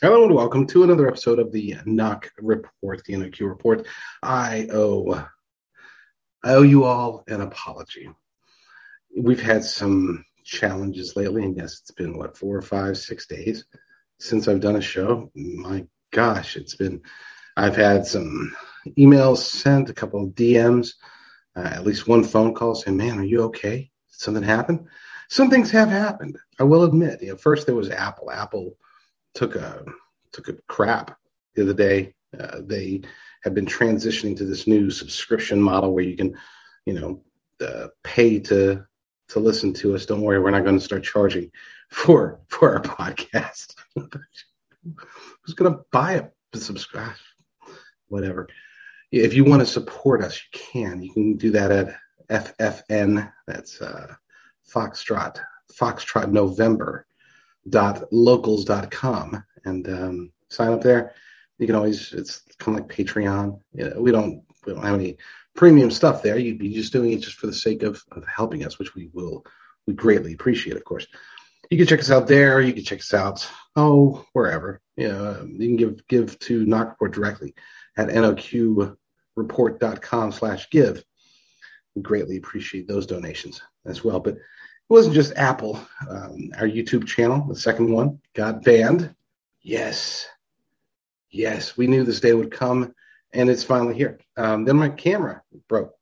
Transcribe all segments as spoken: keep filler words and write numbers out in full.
Hello and welcome to another episode of the Knock Report, the N O Q Report. I owe, I owe you all an apology. We've had some challenges lately, and yes, it's been, what, four or five, six days since I've done a show. My gosh, it's been, I've had some emails sent, a couple of D Ms, uh, at least one phone call saying, man, are you okay? Did something happen? Some things have happened, I will admit. You know, first there was Apple. Apple took a took a crap the other day. Uh, they have been transitioning to this new subscription model where you can, you know, uh, pay to to listen to us. Don't worry, we're not going to start charging for for our podcast. Who's going to buy a subscribe? Whatever. If you want to support us, you can. You can do that at F F N. That's uh, Foxtrot Foxtrot November. dot locals dot com and um, sign up there. You can always, it's kind of like Patreon. You know, we don't we don't have any premium stuff there. You'd be just doing it just for the sake of, of helping us, which we will we greatly appreciate, of course. You can check us out there. You can check us out oh wherever. You know, you can give give to Knock Report directly at N O Q report dot com slash give. We greatly appreciate those donations as well. But it wasn't just Apple. Um, our YouTube channel, the second one, got banned. Yes. Yes, we knew this day would come, and it's finally here. Um, then my camera broke.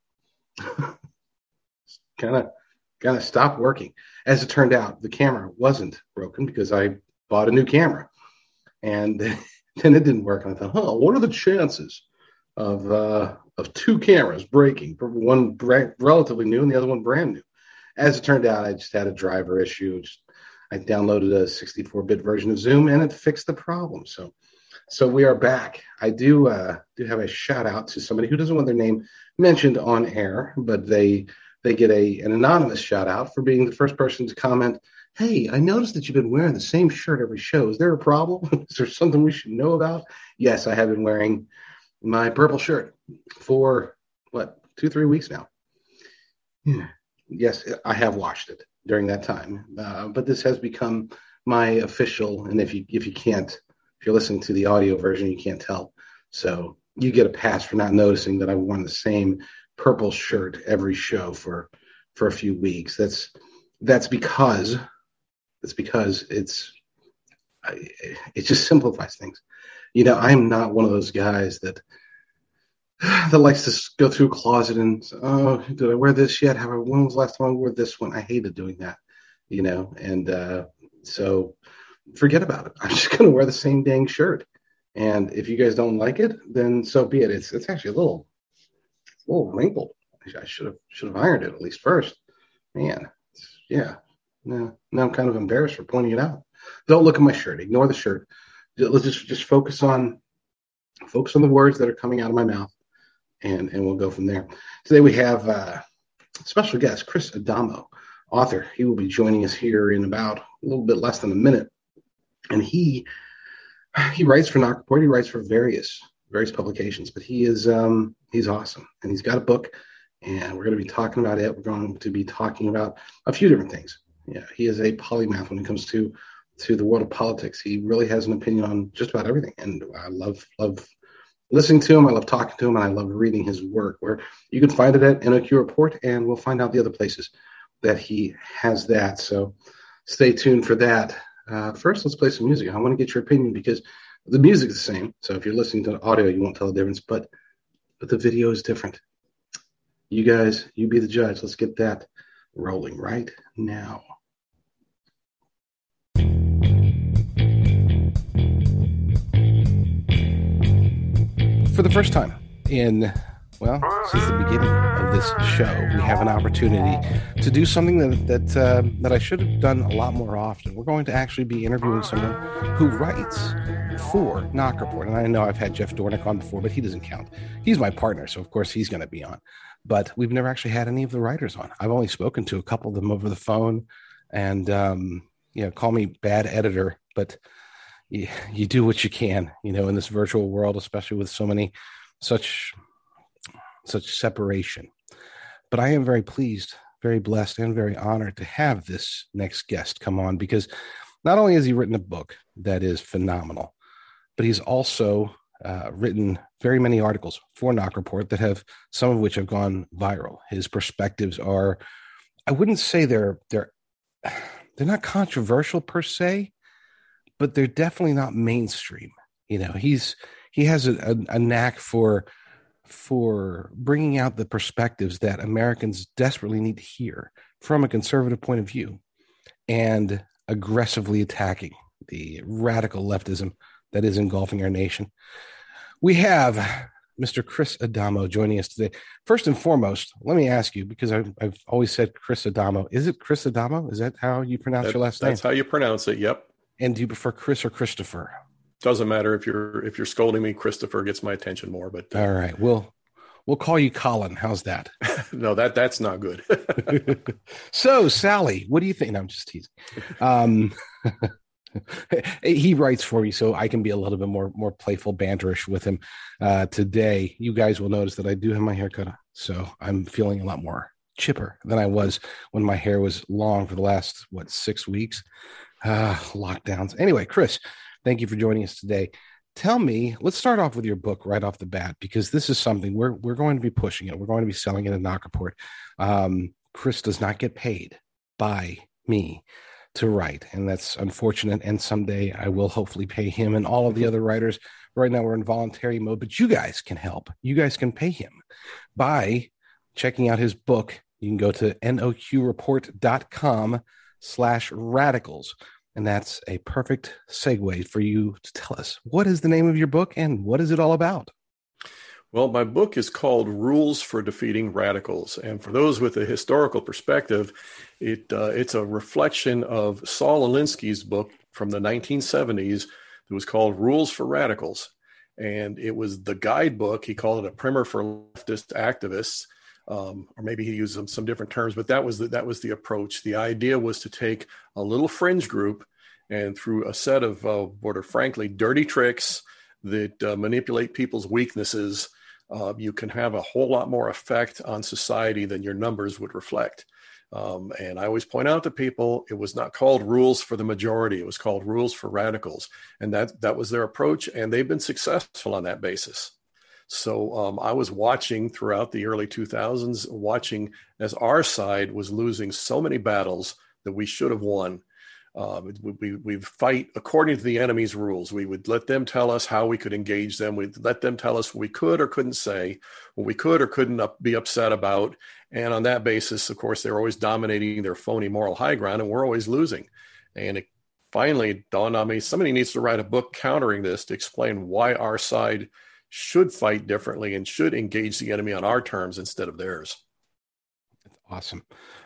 kind of kind of stopped working. As it turned out, the camera wasn't broken because I bought a new camera. And then it didn't work. And I thought, huh, what are the chances of uh, of two cameras breaking? One bra- relatively new and the other one brand new. As it turned out, I just had a driver issue. Just, I downloaded a sixty-four bit version of Zoom, and it fixed the problem. So, so we are back. I do uh, do have a shout out to somebody who doesn't want their name mentioned on air, but they they get a an anonymous shout out for being the first person to comment. Hey, I noticed that you've been wearing the same shirt every show. Is there a problem? Is there something we should know about? Yes, I have been wearing my purple shirt for what two, three weeks now. Yeah. Yes, I have washed it during that time, uh, but this has become my official. And if you if you can't, if you're listening to the audio version, you can't tell. So you get a pass for not noticing that I've worn the same purple shirt every show for for a few weeks. That's that's because it's because it's I, it just simplifies things. You know, I'm not one of those guys that. that likes to go through a closet and, oh, did I wear this yet? Have I, when was the last time I wore this one? I hated doing that, you know, and uh, so forget about it. I'm just going to wear the same dang shirt. And if you guys don't like it, then so be it. It's it's actually a little, a little wrinkled. I should have should have ironed it at least first. Man, yeah. Now, now I'm kind of embarrassed for pointing it out. Don't look at my shirt. Ignore the shirt. Let's just just focus on focus on the words that are coming out of my mouth. And, and we'll go from there. Today we have uh, a special guest, Chris Adamo, author. He will be joining us here in about a little bit less than a minute. And he he writes for Knock Report. He writes for various various publications, but he is um, he's awesome. And he's got a book, and we're going to be talking about it. We're going to be talking about a few different things. Yeah, he is a polymath when it comes to to the world of politics. He really has an opinion on just about everything, and I love love. listening to him, I love talking to him, and I love reading his work, where you can find it at N O Q Report, and we'll find out the other places that he has that. So stay tuned for that. Uh, first, let's play some music. I want to get your opinion because the music is the same. So if you're listening to the audio, you won't tell the difference, but but the video is different. You guys, you be the judge. Let's get that rolling right now. For the first time in, well, since the beginning of this show, we have an opportunity to do something that that uh, that I should have done a lot more often. We're going to actually be interviewing someone who writes for Knock Report. And I know I've had Jeff Dornick on before, but he doesn't count. He's my partner, so of course he's going to be on. But we've never actually had any of the writers on. I've only spoken to a couple of them over the phone, and um, you know, call me bad editor, but You, you do what you can, you know, in this virtual world, especially with so many, such, such separation. But I am very pleased, very blessed, and very honored to have this next guest come on, because not only has he written a book that is phenomenal, but he's also uh, written very many articles for Knock Report that have, some of which have gone viral. His perspectives are, I wouldn't say they're they're they're not controversial per se, but they're definitely not mainstream. You know, he's he has a, a, a knack for for bringing out the perspectives that Americans desperately need to hear from a conservative point of view, and aggressively attacking the radical leftism that is engulfing our nation. We have Mister Chris Adamo joining us today. First and foremost, let me ask you, because I've, I've always said Chris Adamo. Is it Chris Adamo? Is that how you pronounce that, your last name? That's how you pronounce it. Yep. And do you prefer Chris or Christopher? Doesn't matter if you're if you're scolding me. Christopher gets my attention more. But uh, all right, we'll we'll call you Colin. How's that? No, that that's not good. So, Sally, what do you think? No, I'm just teasing. Um, he writes for me, so I can be a little bit more more playful, banterish with him uh, today. You guys will notice that I do have my hair cut, so I'm feeling a lot more chipper than I was when my hair was long for the last what six weeks. Uh, lockdowns. Anyway, Chris, thank you for joining us today. Tell me, let's start off with your book right off the bat, because this is something we're we're going to be pushing it. We're going to be selling it at Knock Report. Um, Chris does not get paid by me to write, and that's unfortunate. And someday I will hopefully pay him and all of the other writers. Right now we're in voluntary mode, but you guys can help. You guys can pay him by checking out his book. You can go to noqreport.com slash radicals. And that's a perfect segue for you to tell us, what is the name of your book and what is it all about? Well, my book is called Rules for Defeating Radicals. And for those with a historical perspective, it uh, it's a reflection of Saul Alinsky's book from the nineteen seventies that was called Rules for Radicals. And it was the guidebook. He called it a primer for leftist activists. Um, or maybe he used some, some different terms, but that was the, that was the approach. The idea was to take a little fringe group and through a set of, uh, what are frankly dirty tricks that uh, manipulate people's weaknesses, uh, you can have a whole lot more effect on society than your numbers would reflect. Um, and I always point out to people, it was not called Rules for the Majority. It was called Rules for Radicals. And that, that was their approach. And they've been successful on that basis. So um, I was watching throughout the early two thousands, watching as our side was losing so many battles that we should have won. Um, we, we, we fight according to the enemy's rules. We would let them tell us how we could engage them. We'd let them tell us what we could or couldn't say, what we could or couldn't up, be upset about. And on that basis, of course, they're always dominating their phony moral high ground, and we're always losing. And it finally dawned on me, somebody needs to write a book countering this to explain why our side should fight differently and should engage the enemy on our terms instead of theirs. That's awesome.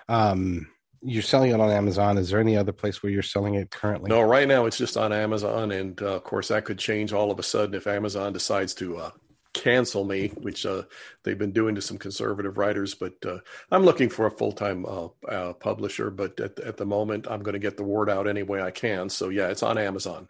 Um, you're selling it on Amazon. Is there any other place where you're selling it currently? No, right now it's just on Amazon. And uh, of course that could change all of a sudden if Amazon decides to uh, cancel me, which uh, they've been doing to some conservative writers. But uh, I'm looking for a full-time uh, uh, publisher. But at, at the moment, I'm going to get the word out any way I can. So yeah, it's on Amazon.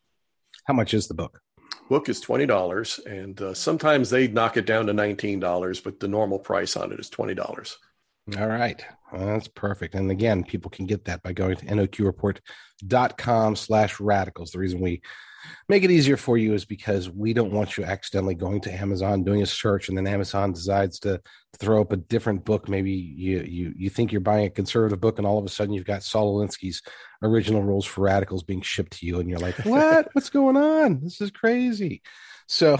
How much is the book? Book is twenty dollars, and uh, sometimes they knock it down to nineteen dollars, but the normal price on it is twenty dollars. All right. Well, that's perfect. And again, people can get that by going to noqreport.com slash radicals. The reason we make it easier for you is because we don't want you accidentally going to Amazon, doing a search, and then Amazon decides to throw up a different book. Maybe you you you think you're buying a conservative book, and all of a sudden you've got Saul Alinsky's Original Rules for Radicals being shipped to you, and you're like, what? What's going on? This is crazy. So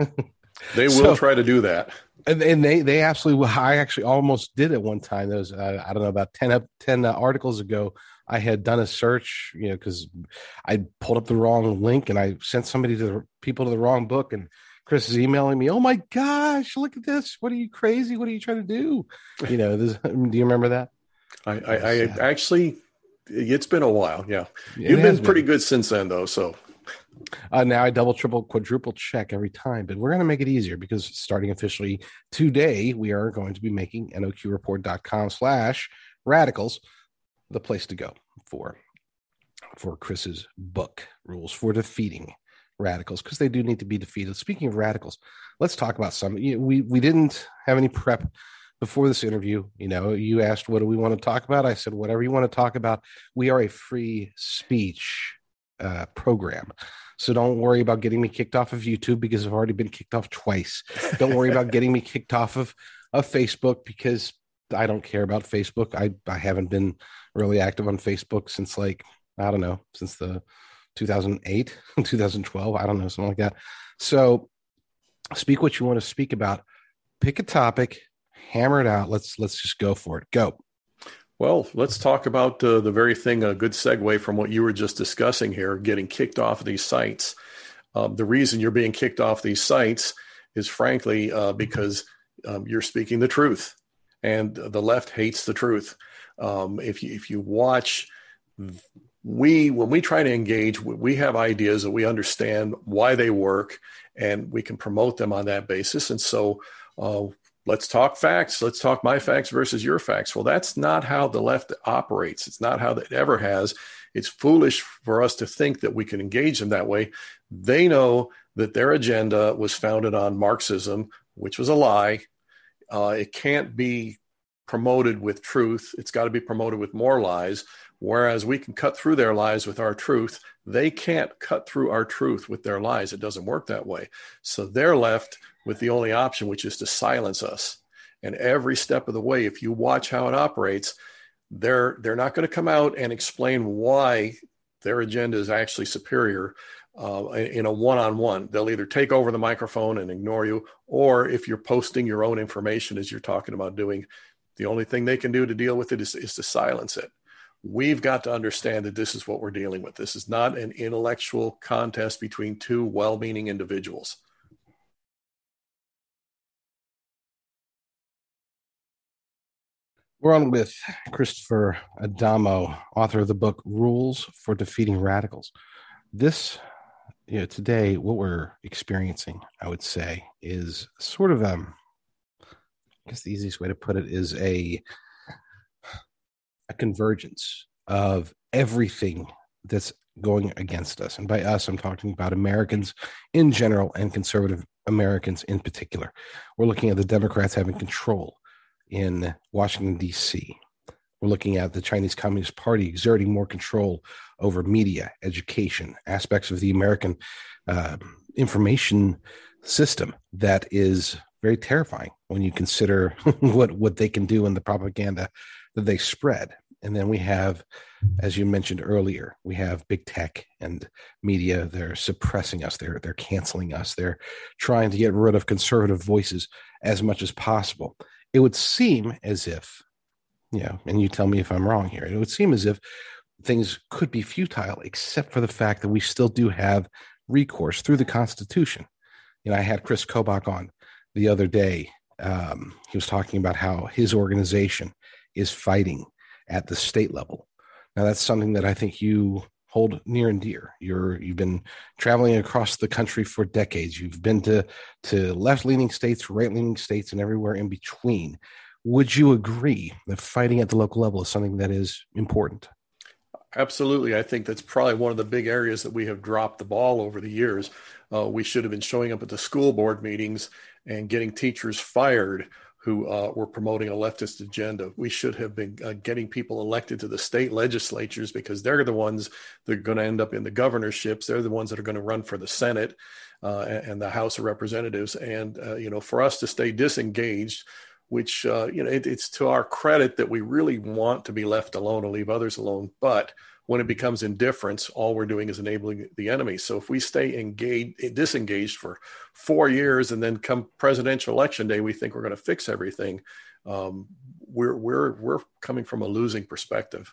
they will so, try to do that. And, and they they absolutely will. I actually almost did it one time. There was, uh, I don't know, about ten, ten uh, articles ago. I had done a search, you know, because I pulled up the wrong link and I sent somebody to the people to the wrong book. And Chris is emailing me, oh my gosh, look at this. What are you crazy? What are you trying to do? You know, this, do you remember that? I, I, I actually, it's been a while. Yeah. It You've been, been pretty good since then, though. So uh, now I double, triple, quadruple check every time. But we're going to make it easier because starting officially today, we are going to be making noqreport.com slash radicals the place to go for for Chris's book, Rules for Defeating Radicals, because they do need to be defeated. Speaking of radicals, let's talk about some. We we didn't have any prep before this interview. You know, you asked, what do we want to talk about? I said, whatever you want to talk about. We are a free speech uh, program. So don't worry about getting me kicked off of YouTube because I've already been kicked off twice. Don't worry about getting me kicked off of, of Facebook because I don't care about Facebook. I, I haven't been really active on Facebook since like, I don't know, since the two thousand eight, two thousand twelve, I don't know, something like that. So speak what you want to speak about. Pick a topic, hammer it out. Let's let's just go for it. Go. Well, let's talk about uh, the very thing, a good segue from what you were just discussing here, getting kicked off of these sites. Um, the reason you're being kicked off these sites is frankly uh, because um, you're speaking the truth, and the left hates the truth. Um, if you, if you watch, we when we try to engage, we have ideas that we understand why they work, and we can promote them on that basis. And so uh, let's talk facts. Let's talk my facts versus your facts. Well, that's not how the left operates. It's not how it ever has. It's foolish for us to think that we can engage them that way. They know that their agenda was founded on Marxism, which was a lie. Uh, it can't be promoted with truth. It's got to be promoted with more lies. Whereas we can cut through their lies with our truth, they can't cut through our truth with their lies. It doesn't work that way. So they're left with the only option, which is to silence us. And every step of the way, if you watch how it operates, they're they're not going to come out and explain why their agenda is actually superior uh, in a one-on-one. They'll either take over the microphone and ignore you, or if you're posting your own information as you're talking about doing, the only thing they can do to deal with it is, is to silence it. We've got to understand that this is what we're dealing with. This is not an intellectual contest between two well-meaning individuals. We're on with Christopher Adamo, author of the book Rules for Defeating Radicals. This, you know, today, what we're experiencing, I would say, is sort of, um, I guess the easiest way to put it is a a convergence of everything that's going against us. And by us, I'm talking about Americans in general and conservative Americans in particular. We're looking at the Democrats having control in Washington, D C. We're looking at the Chinese Communist Party exerting more control over media, education, aspects of the American uh, information system that is very terrifying when you consider what, what they can do and the propaganda that they spread. And then we have, as you mentioned earlier, we have big tech and media. They're suppressing us. They're they're canceling us. They're trying to get rid of conservative voices as much as possible. It would seem as if, you know, and you tell me if I'm wrong here, it would seem as if things could be futile, except for the fact that we still do have recourse through the Constitution. You know, I had Chris Kobach on the other day. Um, he was talking about how his organization is fighting at the state level. Now, that's something that I think you hold near and dear. You're you've been traveling across the country for decades. You've been to to left-leaning states, right-leaning states, and everywhere in between. Would you agree that fighting at the local level is something that is important? Absolutely. I think that's probably one of the big areas that we have dropped the ball over the years. Uh, we should have been showing up at the school board meetings and getting teachers fired who uh, were promoting a leftist agenda. We should have been uh, getting people elected to the state legislatures, because they're the ones that are going to end up in the governorships. They're the ones that are going to run for the Senate uh, and the House of Representatives. And, uh, you know, for us to stay disengaged, which, uh, you know, it, it's to our credit that we really want to be left alone and leave others alone. But when it becomes indifference, all we're doing is enabling the enemy. So if we stay engaged, disengaged for four years and then come presidential election day, we think we're going to fix everything. Um, we're we're we're coming from a losing perspective.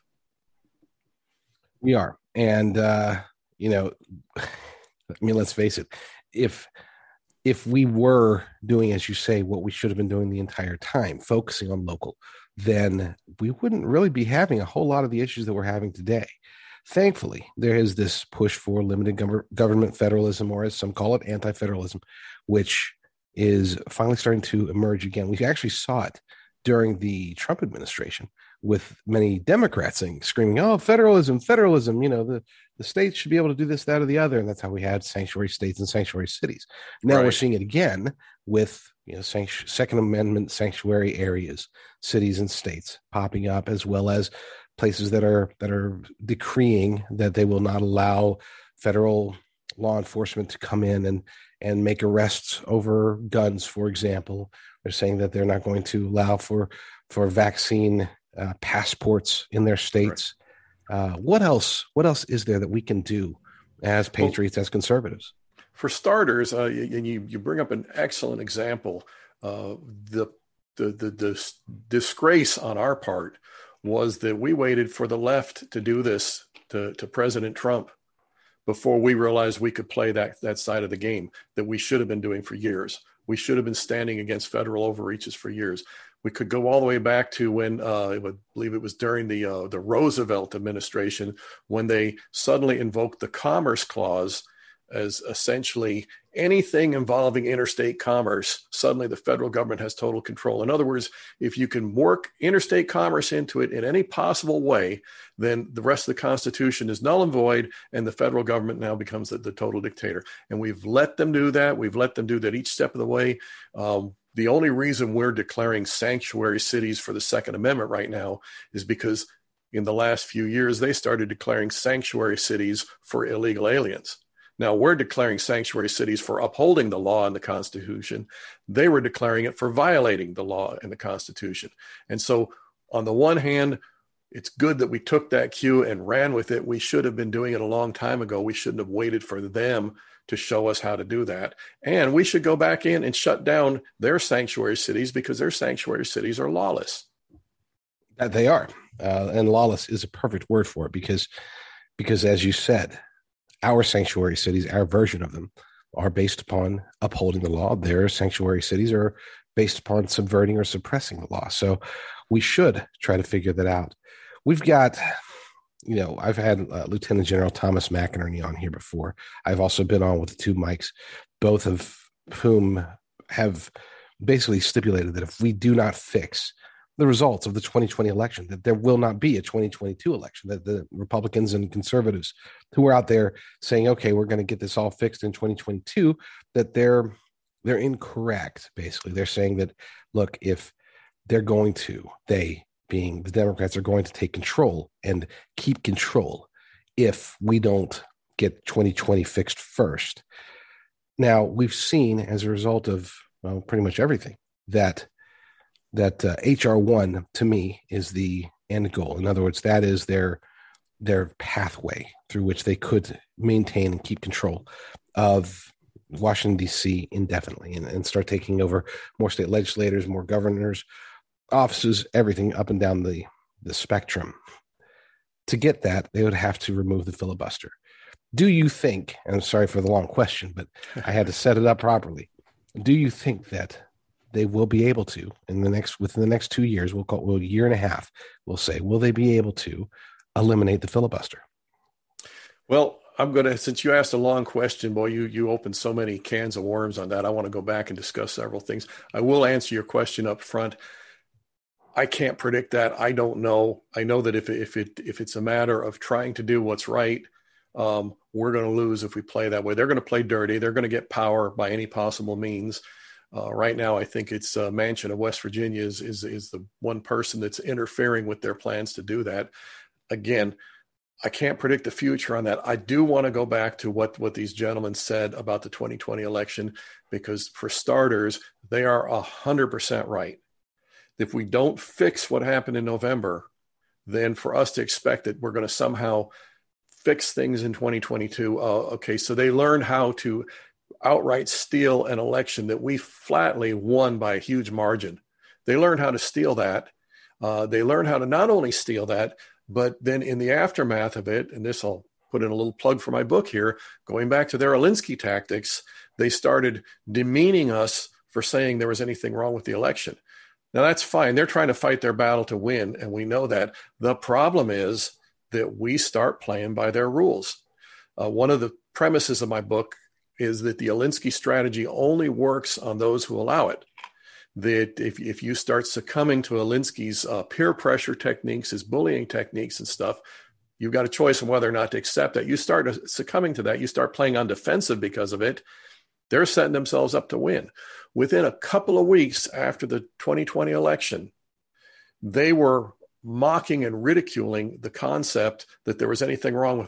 We are, and uh, you know, I mean, let's face it. If if we were doing, as you say, what we should have been doing the entire time, focusing on local, then we wouldn't really be having a whole lot of the issues that we're having today. Thankfully, there is this push for limited gov- government federalism, or as some call it, anti-federalism, which is finally starting to emerge again. We actually saw it during the Trump administration with many Democrats saying, screaming, oh, federalism, federalism, you know, the, the states should be able to do this, that, or the other. And that's how we had sanctuary states and sanctuary cities. Now right. We're seeing it again with, you know, sanct- Second Amendment sanctuary areas, cities and states popping up, as well as places that are that are decreeing that they will not allow federal law enforcement to come in and, and make arrests over guns, for example. They're saying that they're not going to allow for, for vaccine uh, passports in their states. Right. Uh, what else? What else is there that we can do as patriots, well, as conservatives? For starters, uh, and you, you bring up an excellent example. Uh, the, the the the disgrace on our part was that we waited for the left to do this to, to President Trump before we realized we could play that that side of the game that we should have been doing for years. We should have been standing against federal overreaches for years. We could go all the way back to when uh, I would believe it was during the uh, the Roosevelt administration when they suddenly invoked the Commerce Clause as essentially anything involving interstate commerce. Suddenly the federal government has total control. In other words, if you can work interstate commerce into it in any possible way, then the rest of the Constitution is null and void, and the federal government now becomes the, the total dictator. And we've let them do that. We've let them do that each step of the way. Um, the only reason we're declaring sanctuary cities for the Second Amendment right now is because in the last few years, they started declaring sanctuary cities for illegal aliens. Now, we're declaring sanctuary cities for upholding the law and the Constitution. They were declaring it for violating the law and the Constitution. And so, on the one hand, it's good that we took that cue and ran with it. We should have been doing it a long time ago. We shouldn't have waited for them to show us how to do that. And we should go back in and shut down their sanctuary cities because their sanctuary cities are lawless. That they are. Uh, and lawless is a perfect word for it because, because as you said, our sanctuary cities, our version of them, are based upon upholding the law. Their sanctuary cities are based upon subverting or suppressing the law. So we should try to figure that out. We've got, you know, I've had uh, Lieutenant General Thomas McInerney on here before. I've also been on with two mics, both of whom have basically stipulated that if we do not fix the results of the twenty twenty election, that there will not be a twenty twenty-two election, that the Republicans and conservatives who are out there saying, okay, we're going to get this all fixed in twenty twenty-two, that they're, they're incorrect. Basically, they're saying that, look, if they're going to, they being the Democrats are going to take control and keep control if we don't get twenty twenty fixed first. Now, we've seen as a result of well, pretty much everything that that uh, H R one, to me, is the end goal. In other words, that is their their pathway through which they could maintain and keep control of Washington, D C indefinitely and, and start taking over more state legislators, more governors, offices, everything up and down the, the spectrum. To get that, they would have to remove the filibuster. Do you think, and I'm sorry for the long question, but I had to set it up properly. Do you think that they will be able to in the next within the next two years, we'll call it well, a year and a half, we'll say, will they be able to eliminate the filibuster? Well, I'm going to, since you asked a long question, boy, you, you opened so many cans of worms on that. I want to go back and discuss several things. I will answer your question up front. I can't predict that. I don't know. I know that if, if it, if it's a matter of trying to do what's right, um, we're going to lose if we play that way. They're going to play dirty. They're going to get power by any possible means. Uh, right now, I think it's uh, Manchin of West Virginia is, is is the one person that's interfering with their plans to do that. Again, I can't predict the future on that. I do want to go back to what, what these gentlemen said about the twenty twenty election, because for starters, they are one hundred percent right. If we don't fix what happened in November, then for us to expect that we're going to somehow fix things in twenty twenty-two, uh, okay, so they learned how to outright steal an election that we flatly won by a huge margin. They learned how to steal that. Uh, they learned how to not only steal that, but then in the aftermath of it, and this I'll put in a little plug for my book here, going back to their Alinsky tactics, they started demeaning us for saying there was anything wrong with the election. Now that's fine. They're trying to fight their battle to win, and we know that. The problem is that we start playing by their rules. Uh, one of the premises of my book is that the Alinsky strategy only works on those who allow it. That if, if you start succumbing to Alinsky's uh, peer pressure techniques, his bullying techniques and stuff, you've got a choice on whether or not to accept that. You start succumbing to that, you start playing on defensive because of it, they're setting themselves up to win. Within a couple of weeks after the twenty twenty election, they were mocking and ridiculing the concept that there was anything wrong with it.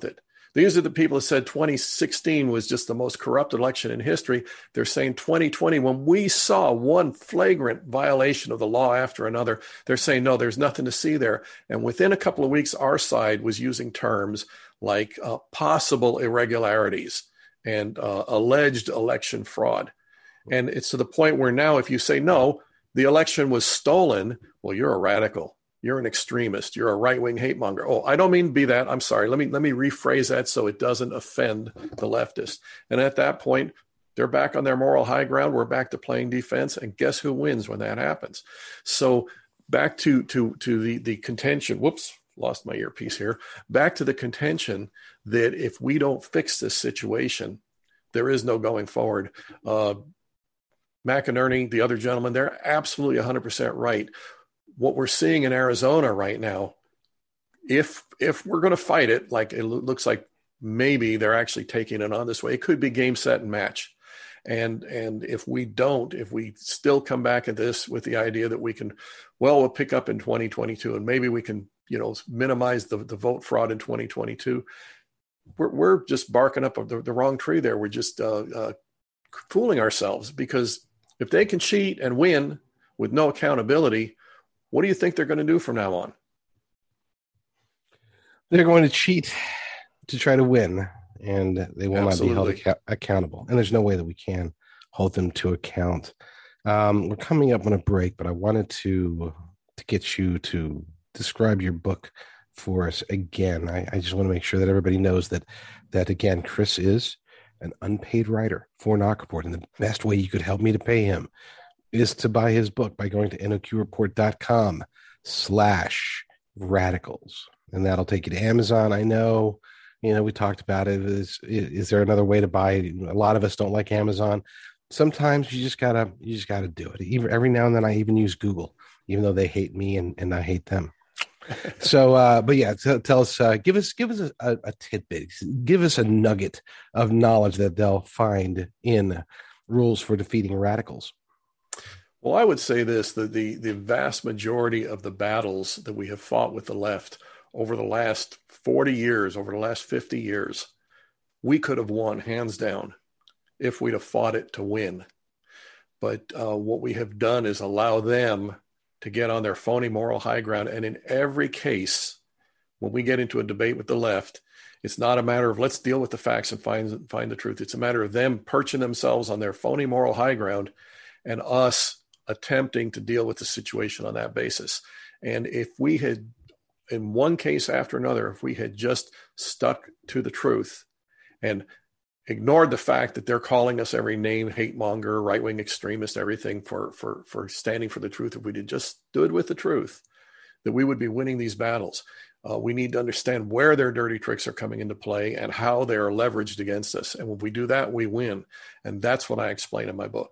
These are the people that said twenty sixteen was just the most corrupt election in history. They're saying twenty twenty, when we saw one flagrant violation of the law after another, they're saying, no, there's nothing to see there. And within a couple of weeks, our side was using terms like uh, possible irregularities and uh, alleged election fraud. And it's to the point where now if you say, no, the election was stolen, well, you're a radical. You're an extremist. You're a right-wing hate monger. Oh, I don't mean to be that. I'm sorry. Let me let me rephrase that so it doesn't offend the leftists. And at that point, they're back on their moral high ground. We're back to playing defense. And guess who wins when that happens? So back to to to the the contention. Whoops, lost my earpiece here. Back to the contention that if we don't fix this situation, there is no going forward. Uh, McInerney, the other gentleman, they're absolutely one hundred percent right. What we're seeing in Arizona right now, if if we're going to fight it, like it looks like maybe they're actually taking it on this way, it could be game, set, and match. And and if we don't, if we still come back at this with the idea that we can, well, we'll pick up in twenty twenty-two and maybe we can, you know, minimize the, the vote fraud in twenty twenty-two, we're, we're just barking up the, the wrong tree there. We're just uh, uh, fooling ourselves, because if they can cheat and win with no accountability, what do you think they're going to do from now on? They're going to cheat to try to win, and they will Absolutely. not be held ac- accountable. And there's no way that we can hold them to account. Um, we're coming up on a break, but I wanted to to get you to describe your book for us again. I, I just want to make sure that everybody knows that, that again, Chris is an unpaid writer for Knock Report, and the best way you could help me to pay him is to buy his book by going to N O Q report dot com slash radicals. And that'll take you to Amazon. I know, you know, we talked about it. Is, is there another way to buy it? A lot of us don't like Amazon. Sometimes you just gotta, you just gotta do it. Even every now and then I even use Google, even though they hate me and, and I hate them. So, uh, but yeah, t- tell us, uh, give us, give us a, a, a tidbit, give us a nugget of knowledge that they'll find in Rules for Defeating Radicals. Well, I would say this, that the, the vast majority of the battles that we have fought with the left over the last forty years, over the last fifty years, we could have won hands down if we'd have fought it to win. But uh, what we have done is allow them to get on their phony moral high ground. And in every case, when we get into a debate with the left, it's not a matter of let's deal with the facts and find, find the truth. It's a matter of them perching themselves on their phony moral high ground and us attempting to deal with the situation on that basis. And if we had, in one case after another, if we had just stuck to the truth and ignored the fact that they're calling us every name, hate monger, right-wing extremist, everything for, for, for standing for the truth, if we had just stood with the truth, that we would be winning these battles. Uh, we need to understand where their dirty tricks are coming into play and how they are leveraged against us. And when we do that, we win. And that's what I explain in my book.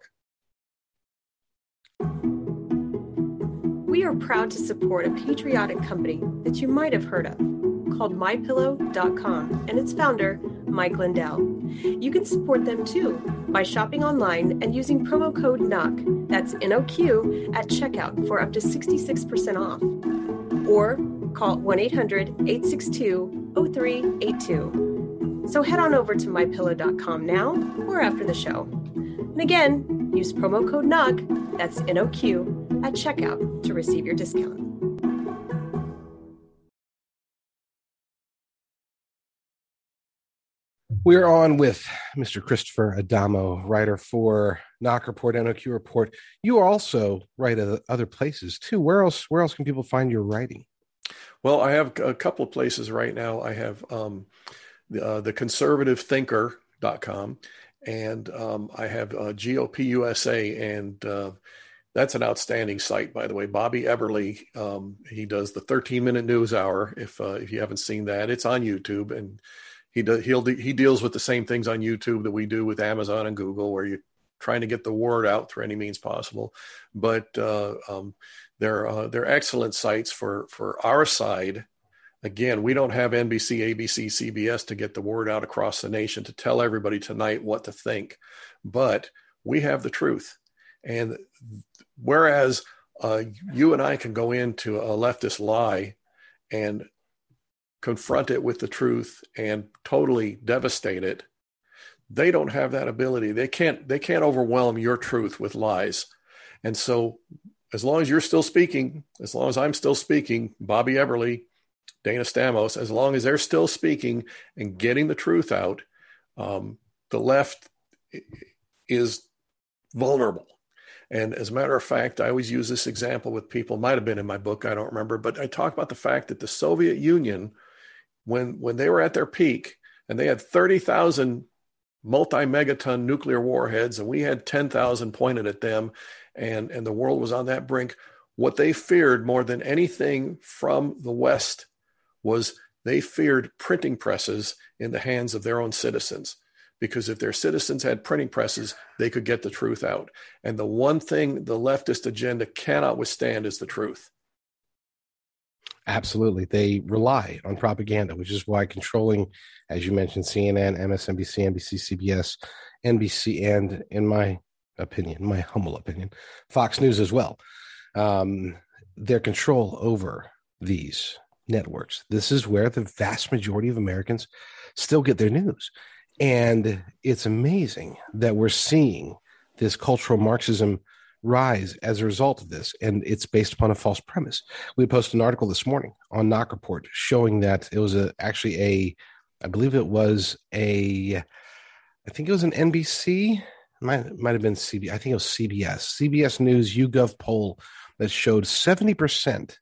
We are proud to support a patriotic company that you might have heard of called my pillow dot com and its founder, Mike Lindell. You can support them too by shopping online and using promo code N O Q, that's N O Q, at checkout for up to sixty-six percent off. Or call one eight hundred, eight six two, zero three eight two. So head on over to my pillow dot com now or after the show. And again, use promo code N O Q, that's N O Q, at checkout to receive your discount. We're on with Mister Christopher Adamo, writer for Knock Report, N O Q Report. You also write at other places too. Where else? Where else can people find your writing? Well, I have a couple of places right now. I have um, the, uh, the conservative thinker dot com, and um, I have uh, G O P U S A, and uh, that's an outstanding site, by the way. Bobby Eberle, um, he does the thirteen minute news hour. If uh, if you haven't seen that, it's on YouTube, and he does he'll he deals with the same things on YouTube that we do with Amazon and Google, where you're trying to get the word out through any means possible. But uh, um, they're uh, they're excellent sites for for our side. Again, we don't have N B C, A B C, C B S to get the word out across the nation to tell everybody tonight what to think, but we have the truth. And whereas uh, you and I can go into a leftist lie and confront it with the truth and totally devastate it. They don't have that ability. They can't, they can't overwhelm your truth with lies. And so as long as you're still speaking, as long as I'm still speaking, Bobby Eberle, Dana Stamos, as long as they're still speaking and getting the truth out, um, the left is vulnerable. And as a matter of fact, I always use this example with people, might have been in my book, I don't remember, but I talk about the fact that the Soviet Union, when, when they were at their peak and they had thirty thousand multi-megaton nuclear warheads and we had ten thousand pointed at them and, and the world was on that brink, what they feared more than anything from the West was they feared printing presses in the hands of their own citizens. Because if their citizens had printing presses, they could get the truth out. And the one thing the leftist agenda cannot withstand is the truth. Absolutely. They rely on propaganda, which is why controlling, as you mentioned, C N N, M S N B C, N B C, C B S, N B C, and in my opinion, my humble opinion, Fox News as well, um, their control over these networks. This is where the vast majority of Americans still get their news. And it's amazing that we're seeing this cultural Marxism rise as a result of this. And it's based upon a false premise. We posted an article this morning on Knock Report showing that it was a, actually a, I believe it was a, I think it was an N B C, it might, it might have been C B S, I think it was C B S, C B S News YouGov poll that showed seventy percent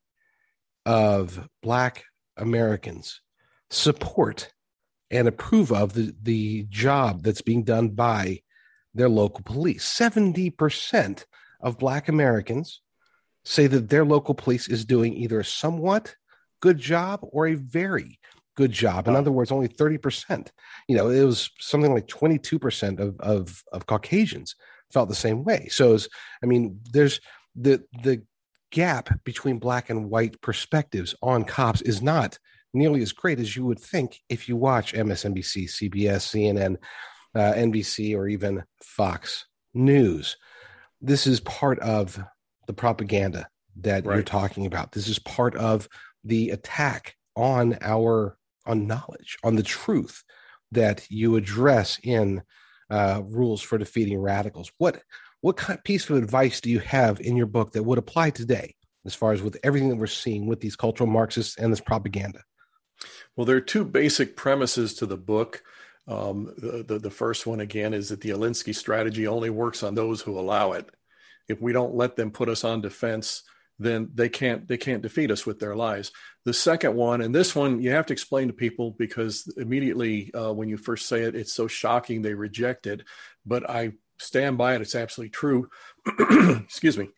of Black Americans support and approve of the, the job that's being done by their local police. seventy percent of Black Americans say that their local police is doing either a somewhat good job or a very good job. In other words, only thirty percent. You know, it was something like twenty-two percent of, of, of Caucasians felt the same way. So, it's, I mean, there's the the gap between Black and white perspectives on cops is not nearly as great as you would think if you watch M S N B C, C B S, C N N, uh, N B C, or even Fox News. This is part of the propaganda that right. you're talking about. This is part of the attack on our on knowledge, on the truth that you address in uh, Rules for Defeating Radicals. What what kind of piece of advice do you have in your book that would apply today, as far as with everything that we're seeing with these cultural Marxists and this propaganda? Well, there are two basic premises to the book. Um, the, the, the first one, again, is that the Alinsky strategy only works on those who allow it. If we don't let them put us on defense, then they can't they can't defeat us with their lies. The second one, and this one you have to explain to people because immediately uh, when you first say it, it's so shocking they reject it. But I stand by it. It's absolutely true. Excuse me.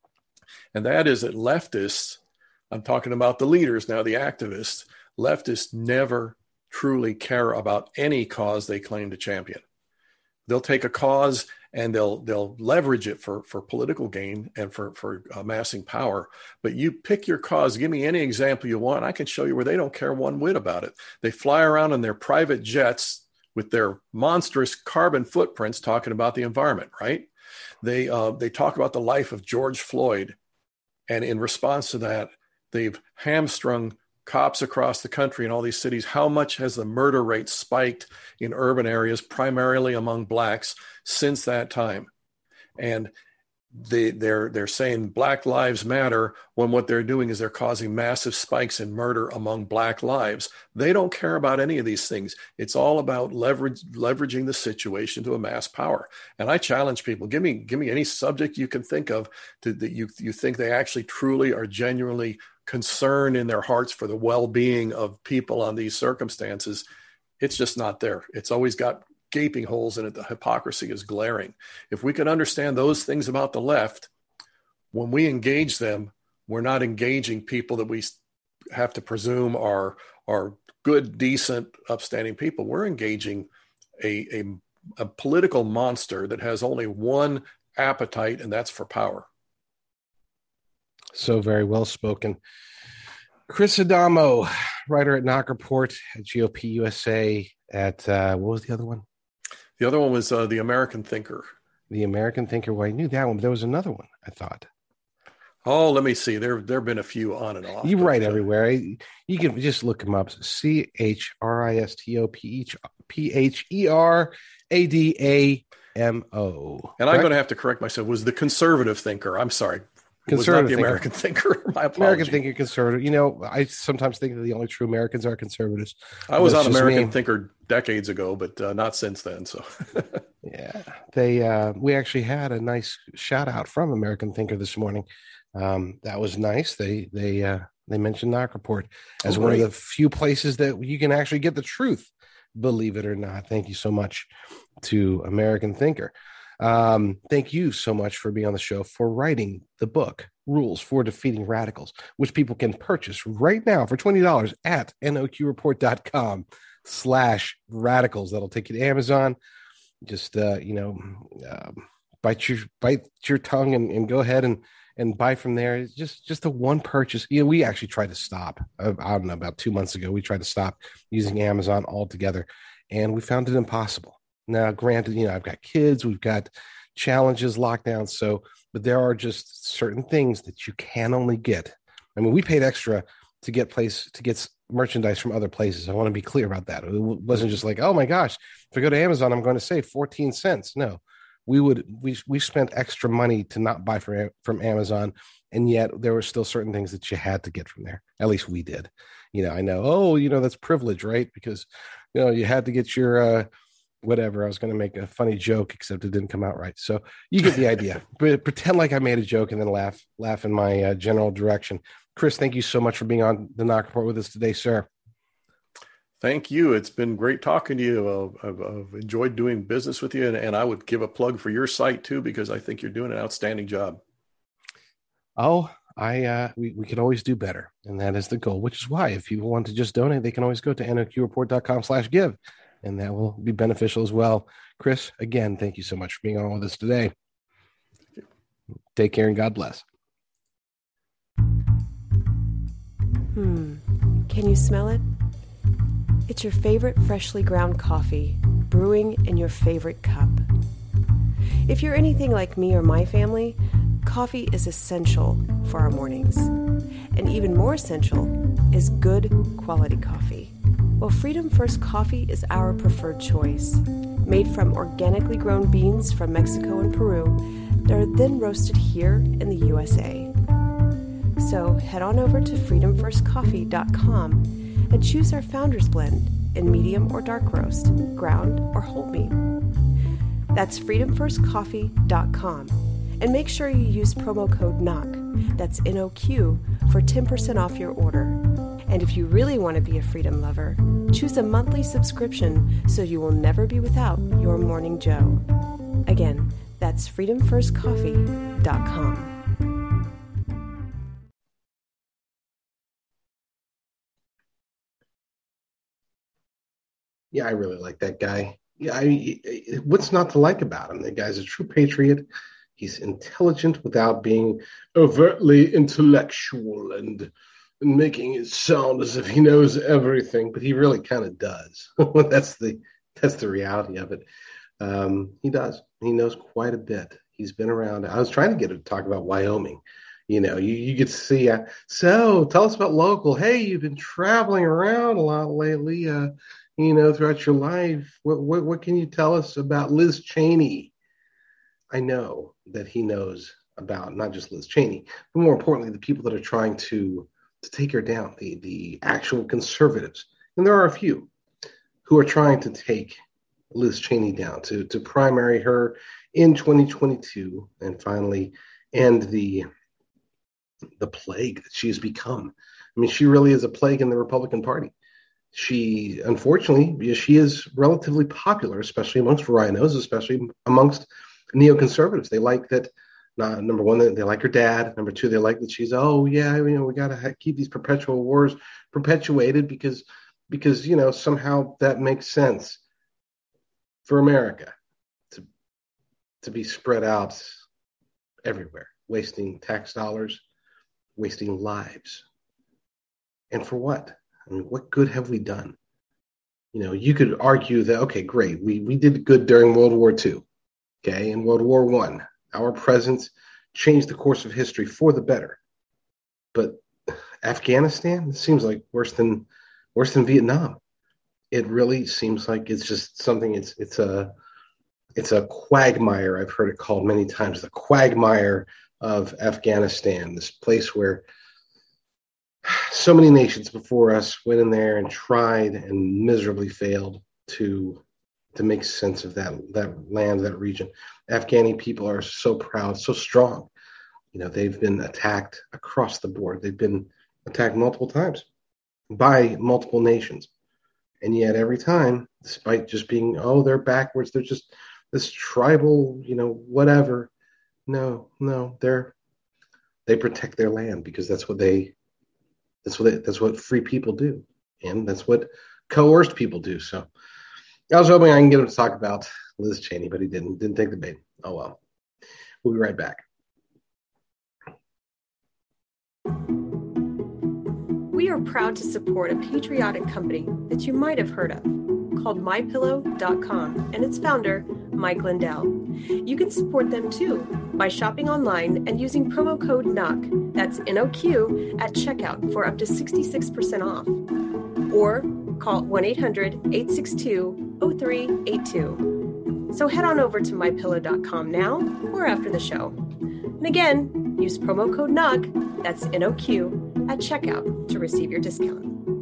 And that is that leftists, I'm talking about the leaders now, the activists, leftists never truly care about any cause they claim to champion. They'll take a cause and they'll they'll leverage it for, for political gain and for, for amassing power. But you pick your cause, give me any example you want, I can show you where they don't care one whit about it. They fly around in their private jets with their monstrous carbon footprints talking about the environment, right? They uh, they talk about the life of George Floyd. And in response to that, they've hamstrung cops across the country in all these cities. How much has the murder rate spiked in urban areas, primarily among Blacks, since that time? And they, they're they're saying Black Lives Matter when what they're doing is they're causing massive spikes in murder among Black lives. They don't care about any of these things. It's all about leverage, leveraging the situation to amass power. And I challenge people, give me give me any subject you can think of to, that you, you think they actually truly are genuinely concerned in their hearts for the well-being of people on these circumstances. It's just not there. It's always got gaping holes in it. The hypocrisy is glaring. If we can understand those things about the left, when we engage them, we're not engaging people that we have to presume are, are good, decent, upstanding people. We're engaging a, a, a political monster that has only one appetite, and that's for power. So very well spoken. Chris Adamo, writer at Knock Report, at G O P U S A, at, uh, what was the other one? The other one was uh, The American Thinker. The American Thinker. Well, I knew that one, but there was another one, I thought. Oh, let me see. There there have been a few on and off. You but, write uh, everywhere. You can just look them up. C H R I S T O P H E R A D A M O. And I'm going to have to correct myself. Was the conservative thinker. I'm sorry. It was not the Conservative American thinker. My apologies. American thinker, conservative. You know, I sometimes think that the only true Americans are conservatives. I was That's on just American me. Thinker decades ago, but uh, not since then. So, Yeah, they. Uh, we actually had a nice shout out from American Thinker this morning. Um, that was nice. They they uh, they mentioned Knock Report as Oh, one of great. the few places that you can actually get the truth, believe it or not. Thank you so much to American Thinker. Um, thank you so much for being on the show, for writing the book Rules for Defeating Radicals, which people can purchase right now for twenty dollars at noqreport.com slash radicals. That'll take you to Amazon. Just, uh, you know, um, bite your bite your tongue and, and go ahead and, and buy from there. It's just, just a one purchase. You know, we actually tried to stop, uh, I don't know, about two months ago, we tried to stop using Amazon altogether, and we found it impossible. Now, granted, you know, I've got kids, we've got challenges, lockdowns, so, but there are just certain things that you can only get. I mean, we paid extra to get place to get merchandise from other places. I want to be clear about that. It wasn't just like, oh my gosh, if I go to Amazon, I'm going to save fourteen cents. No, we would, we, we spent extra money to not buy from, from Amazon. And yet there were still certain things that you had to get from there. At least we did. You know, I know, oh, you know, that's privilege, right? Because, you know, you had to get your, uh, whatever. I was going to make a funny joke, except it didn't come out right. So you get the idea. But pretend like I made a joke and then laugh, laugh in my uh, general direction. Chris, thank you so much for being on the Knock Report with us today, sir. Thank you. It's been great talking to you. Uh, I've, I've enjoyed doing business with you, and, and I would give a plug for your site too, because I think you're doing an outstanding job. Oh, I uh, we, we could always do better. And that is the goal, which is why if people want to just donate, they can always go to noqreport.com slash give. And that will be beneficial as well. Chris, again, thank you so much for being on with us today. Take care and God bless. Hmm. Can you smell it? It's your favorite freshly ground coffee, brewing in your favorite cup. If you're anything like me or my family, coffee is essential for our mornings. And even more essential is good quality coffee. Well, Freedom First Coffee is our preferred choice. Made from organically grown beans from Mexico and Peru that are then roasted here in the U S A. So head on over to freedom first coffee dot com and choose our Founders Blend in medium or dark roast, ground or whole bean. That's freedom first coffee dot com. And make sure you use promo code N O Q, that's N O Q, for ten percent off your order. And if you really want to be a freedom lover, choose a monthly subscription so you will never be without your Morning Joe. Again, that's freedom first coffee dot com. Yeah, I really like that guy. Yeah, I, what's not to like about him? The guy's a true patriot. He's intelligent without being overtly intellectual and, and making it sound as if he knows everything, but he really kind of does. that's the that's the reality of it. Um, he does. He knows quite a bit. He's been around. I was trying to get him to talk about Wyoming. You know, you, you get to see. Uh, so tell us about local. Hey, you've been traveling around a lot lately. Uh, you know, throughout your life. What, what what can you tell us about Liz Cheney? I know that he knows about not just Liz Cheney, but more importantly, the people that are trying to, to take her down, the, the actual conservatives. And there are a few who are trying to take Liz Cheney down, to, to primary her in twenty twenty-two and finally end the, the plague that she has become. I mean, she really is a plague in the Republican Party. She, unfortunately, she is relatively popular, especially amongst rhinos, especially amongst neoconservatives. They like that. Uh, number one, they, they like her dad. Number two, they like that she's, oh yeah, you know, we got to ha- keep these perpetual wars perpetuated because, because you know, somehow that makes sense for America to to be spread out everywhere, wasting tax dollars, wasting lives, and for what? I mean, what good have we done? You know, you could argue that, okay, great, we we did good during World War Two. Okay, in World War One, our presence changed the course of history for the better. But Afghanistan, it seems like worse than worse than Vietnam. It really seems like it's just something. It's it's a it's a quagmire. I've heard it called many times, the quagmire of Afghanistan. This place where so many nations before us went in there and tried and miserably failed to to make sense of that that land, that region. Afghani people are so proud, so strong. You know, they've been attacked across the board. They've been attacked multiple times by multiple nations. And yet every time, despite just being, oh, they're backwards, they're just this tribal, you know, whatever. No, no, they're they protect their land because that's what they that's what they, that's what free people do. And that's what coerced people do. So I was hoping I can get him to talk about Liz Cheney, but he didn't. Didn't take the bait. Oh well. We'll be right back. We are proud to support a patriotic company that you might have heard of called my pillow dot com and its founder, Mike Lindell. You can support them too by shopping online and using promo code N O C, that's N O Q, at checkout for up to sixty-six percent off. Or call one eight hundred, eight six two, zero three eight two. So head on over to my pillow dot com now or after the show. And again, use promo code N O C, that's N O Q, at checkout to receive your discount.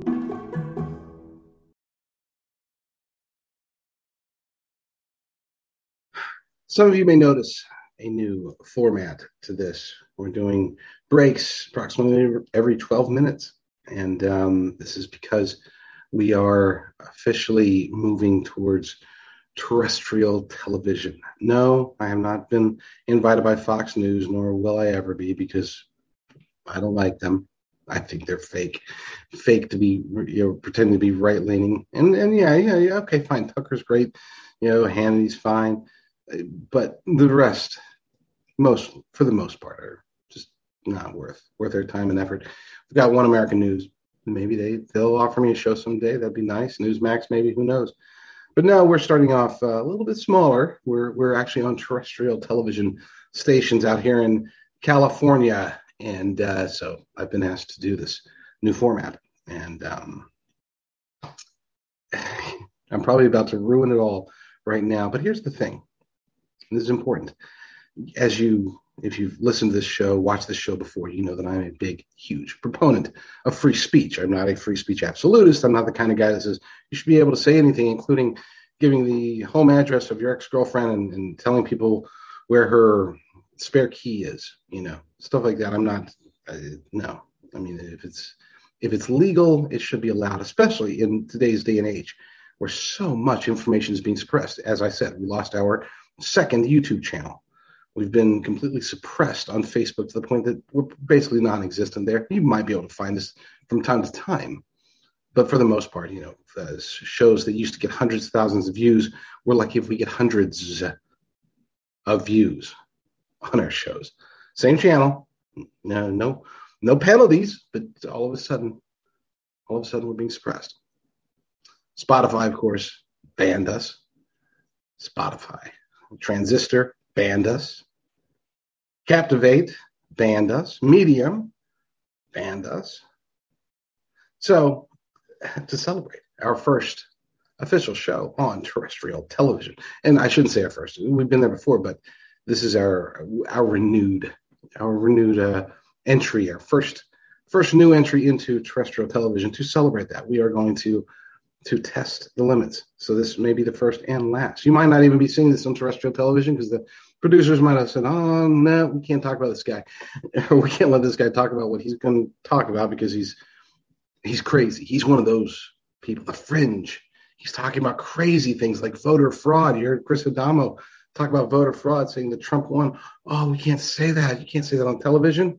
Some of you may notice a new format to this. We're doing breaks approximately every twelve minutes. And um, this is because we are officially moving towards terrestrial television. No, I have not been invited by Fox News, nor will I ever be, because I don't like them. I think they're fake, fake to be, you know, pretending to be right-leaning. And and yeah, yeah, yeah, okay, fine. Tucker's great. You know, Hannity's fine. But the rest, most, for the most part, are just not worth, worth their time and effort. We've got One American News. Maybe they, they'll offer me a show someday. That'd be nice. Newsmax, maybe, who knows? But now we're starting off uh, a little bit smaller. We're we're actually on terrestrial television stations out here in California. And uh, so I've been asked to do this new format. And um, I'm probably about to ruin it all right now. But here's the thing. This is important. As you, if you've listened to this show, watched this show before, you know that I'm a big, huge proponent of free speech. I'm not a free speech absolutist. I'm not the kind of guy that says you should be able to say anything, including giving the home address of your ex-girlfriend and, and telling people where her spare key is, you know, stuff like that. I'm not, uh, no. I mean, if it's if it's legal, it should be allowed, especially in today's day and age where so much information is being suppressed. As I said, we lost our second YouTube channel. We've been completely suppressed on Facebook to the point that we're basically non-existent there. You might be able to find us from time to time, but for the most part, you know, uh, shows that used to get hundreds of thousands of views, we're lucky if we get hundreds of views on our shows. Same channel, no, no, no penalties, but all of a sudden, all of a sudden, we're being suppressed. Spotify, of course, banned us. Spotify. Transistor banned us. Captivate banned us. Medium banned us. So, to celebrate our first official show on terrestrial television, and I shouldn't say our first, we've been there before, but this is our our renewed our renewed uh, entry, our first first new entry into terrestrial television. To celebrate that, we are going to to test the limits. So this may be the first and last. You might not even be seeing this on terrestrial television because the producers might have said, oh, no, we can't talk about this guy. Or we can't let this guy talk about what he's going to talk about because he's he's crazy. He's one of those people, the fringe. He's talking about crazy things like voter fraud. You heard Chris Adamo talk about voter fraud, saying that Trump won. Oh, we can't say that. You can't say that on television.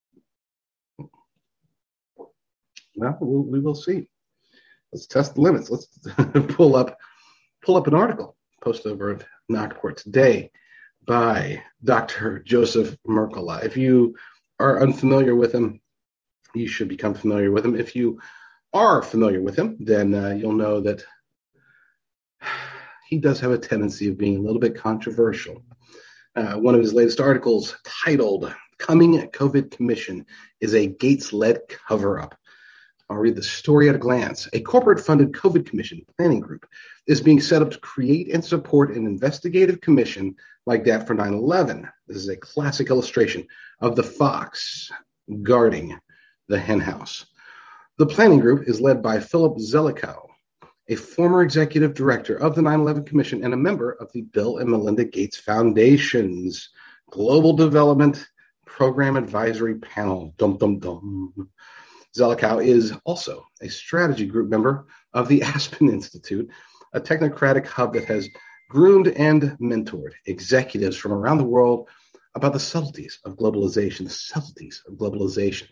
Well, we'll we will see. Let's test the limits. Let's pull up pull up an article posted over at Knockport today by Doctor Joseph Mercola. If you are unfamiliar with him, you should become familiar with him. If you are familiar with him, then uh, you'll know that he does have a tendency of being a little bit controversial. Uh, one of his latest articles titled Coming COVID Commission is a Gates-led cover-up. I'll read the story at a glance. A corporate-funded COVID Commission planning group is being set up to create and support an investigative commission like that for nine eleven. This is a classic illustration of the fox guarding the henhouse. The planning group is led by Philip Zelikow, a former executive director of the nine eleven Commission and a member of the Bill and Melinda Gates Foundation's Global Development Program Advisory Panel. Dum, dum, dum. Zelikow is also a strategy group member of the Aspen Institute, a technocratic hub that has groomed and mentored executives from around the world about the subtleties of globalization, the subtleties of globalization.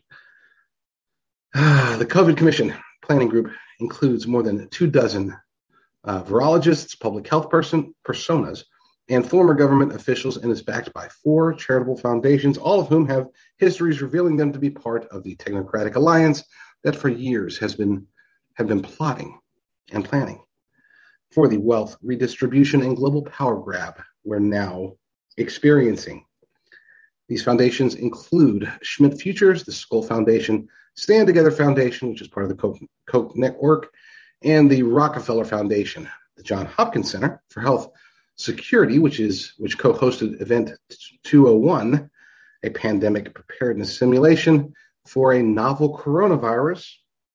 Ah, the COVID Commission planning group includes more than two dozen uh, virologists, public health person personas, and former government officials, and is backed by four charitable foundations, all of whom have histories revealing them to be part of the technocratic alliance that for years has been have been plotting and planning for the wealth redistribution and global power grab we're now experiencing. These foundations include Schmidt Futures, the Skoll Foundation, Stand Together Foundation, which is part of the Koch, Koch network, and the Rockefeller Foundation, the Johns Hopkins Center for Health Security, which is which co-hosted Event two oh one, a pandemic preparedness simulation for a novel coronavirus,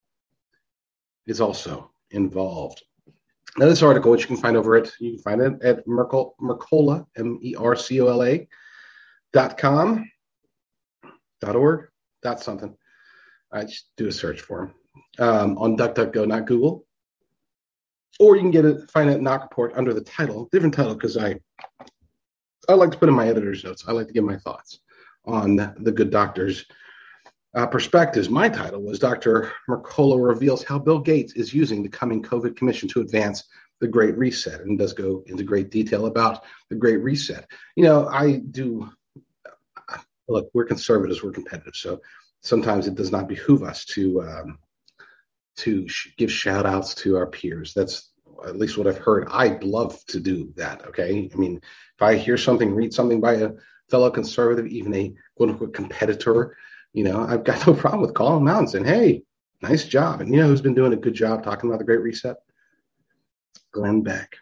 is also involved. Now, this article, which you can find over at, you can find it at Mercola, Mercola, M E R C O L A, dot com, dot org, dot something. I just do a search for them um, on DuckDuckGo, not Google. Or you can get it, find it in Knock Report under the title, different title, because I I like to put in my editor's notes. I like to give my thoughts on the good doctor's uh, perspectives. My title was Doctor Mercola reveals how Bill Gates is using the coming COVID Commission to advance the Great Reset, and does go into great detail about the Great Reset. You know, I do, look, we're conservatives, we're competitive, so sometimes it does not behoove us to um, to sh- give shout outs to our peers. That's at least what I've heard. I'd love to do that. Okay. I mean, if I hear something, read something by a fellow conservative, even a quote unquote competitor, you know, I've got no problem with calling them out and saying, hey, nice job. And you know who's been doing a good job talking about the Great Reset? Glenn Beck.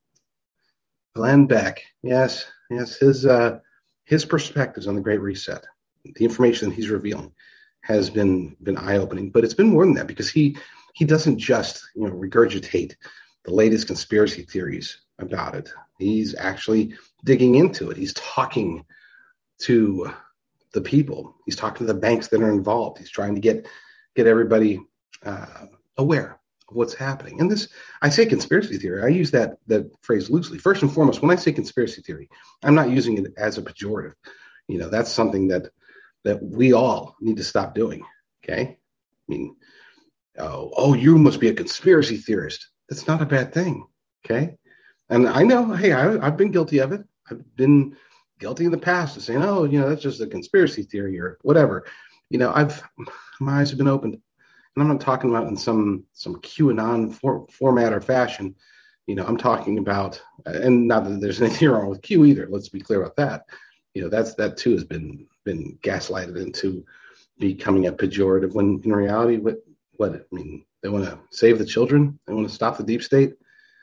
Glenn Beck. Yes. Yes. His, uh, his perspectives on the Great Reset, the information that he's revealing, has been been eye-opening, but it's been more than that, because he he doesn't just you know regurgitate the latest conspiracy theories about it. He's actually digging into it. He's talking to the people. He's talking to the banks that are involved. He's trying to get get everybody uh, aware of what's happening. And this, I say conspiracy theory. I use that that phrase loosely. First and foremost, when I say conspiracy theory, I'm not using it as a pejorative. You know, that's something that. that we all need to stop doing, okay? I mean, oh, oh, you must be a conspiracy theorist. That's not a bad thing, okay? And I know, hey, I, I've been guilty of it. I've been guilty in the past of saying, oh, you know, that's just a conspiracy theory or whatever. You know, I've, my eyes have been opened. And I'm not talking about in some some QAnon for, format or fashion. You know, I'm talking about, and not that there's anything wrong with Q either. Let's be clear about that. You know, that's that too has been been gaslighted into becoming a pejorative, when in reality, what what I mean, they want to save the children, they want to stop the deep state.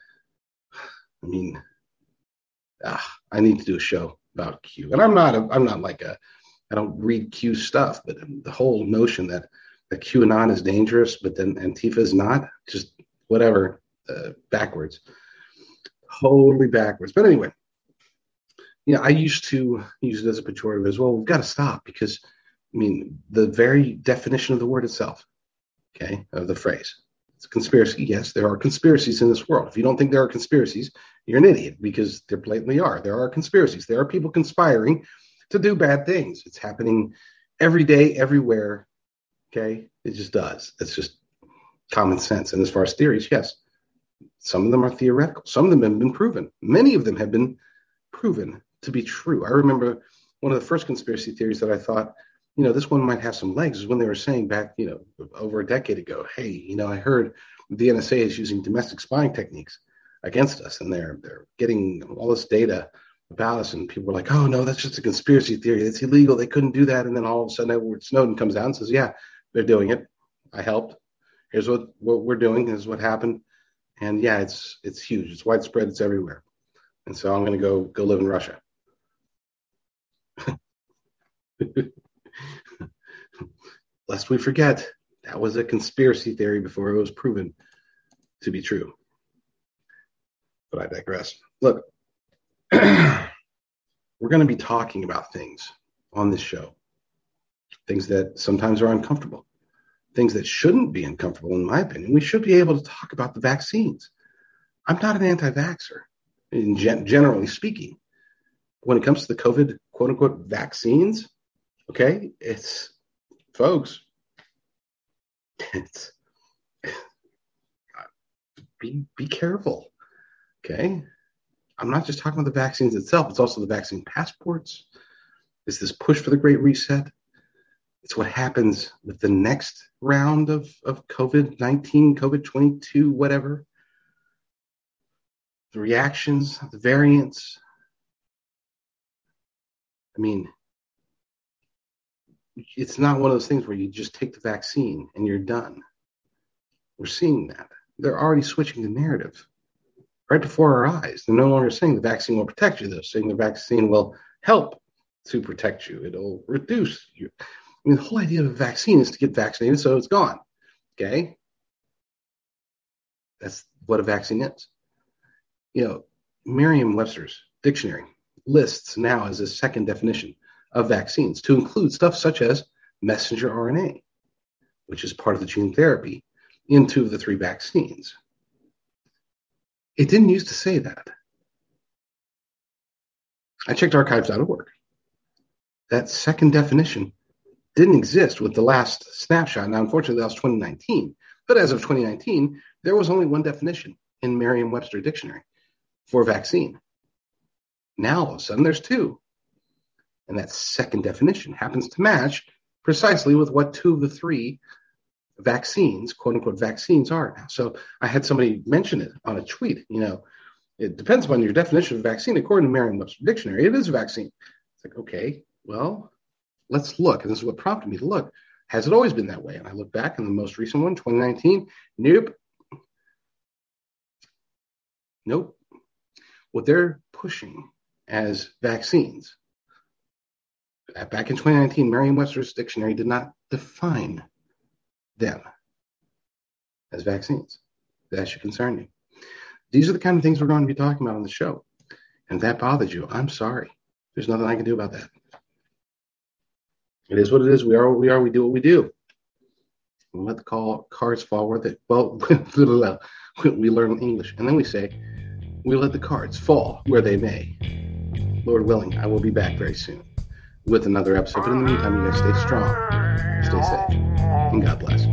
I mean, ah, I need to do a show about Q, and I'm not a, I'm not like a I don't read Q stuff, but the whole notion that that QAnon is dangerous, but then Antifa is not, just whatever, uh, backwards, totally backwards. But anyway. You know, I used to use it as a pejorative as well. We've got to stop, because, I mean, the very definition of the word itself, okay, of the phrase, it's a conspiracy. Yes, there are conspiracies in this world. If you don't think there are conspiracies, you're an idiot, because there blatantly are. There are conspiracies. There are people conspiring to do bad things. It's happening every day, everywhere, okay? It just does. It's just common sense. And as far as theories, yes, some of them are theoretical. Some of them have been proven. Many of them have been proven to be true. I remember one of the first conspiracy theories that I thought, you know, this one might have some legs, is when they were saying back, you know, over a decade ago, hey, you know, I heard the N S A is using domestic spying techniques against us, and they're they're getting all this data about us, and people were like, "Oh no, that's just a conspiracy theory. It's illegal. They couldn't do that." And then all of a sudden, Edward Snowden comes out and says, "Yeah, they're doing it. I helped. Here's what, what we're doing. This is what happened." And yeah, it's it's huge. It's widespread. It's everywhere. And so I'm going to go go live in Russia. Lest we forget, that was a conspiracy theory before it was proven to be true. But I digress. Look, we're going to be talking about things on this show, things that sometimes are uncomfortable, things that shouldn't be uncomfortable, in my opinion. We should be able to talk about the vaccines. I'm not an anti-vaxxer, in gen- generally speaking. When it comes to the COVID, quote-unquote, vaccines, okay, it's, folks, it's, be, be careful, okay? I'm not just talking about the vaccines itself. It's also the vaccine passports. It's this push for the Great Reset. It's what happens with the next round of, of COVID nineteen, COVID twenty-two, whatever. The reactions, the variants. I mean, it's not one of those things where you just take the vaccine and you're done. We're seeing that. They're already switching the narrative right before our eyes. They're no longer saying the vaccine will protect you. They're saying the vaccine will help to protect you. It'll reduce you. I mean, the whole idea of a vaccine is to get vaccinated so it's gone. Okay? That's what a vaccine is. You know, Merriam-Webster's dictionary lists now as a second definition of vaccines to include stuff such as messenger R N A, which is part of the gene therapy, in two of the three vaccines. It didn't used to say that. I checked archives dot org. That second definition didn't exist with the last snapshot. Now, unfortunately, that was twenty nineteen. But as of twenty nineteen, there was only one definition in Merriam-Webster dictionary for vaccine. Now, all of a sudden, there's two. And that second definition happens to match precisely with what two of the three vaccines, quote unquote, vaccines are now. So I had somebody mention it on a tweet. You know, it depends upon your definition of vaccine. According to Merriam-Webster dictionary, it is a vaccine. It's like, okay, well, let's look. And this is what prompted me to look. Has it always been that way? And I look back in the most recent one, twenty nineteen. Nope. Nope. What they're pushing as vaccines, back in twenty nineteen, Merriam-Webster's dictionary did not define them as vaccines. That should concern you. These are the kind of things we're going to be talking about on the show. And if that bothers you, I'm sorry. There's nothing I can do about that. It is what it is. We are what we are. We do what we do. We let the call, cards fall where they, well, we learn English. And then we say, we let the cards fall where they may. Lord willing, I will be back very soon with another episode. But in the meantime, you guys stay strong, stay safe, and God bless.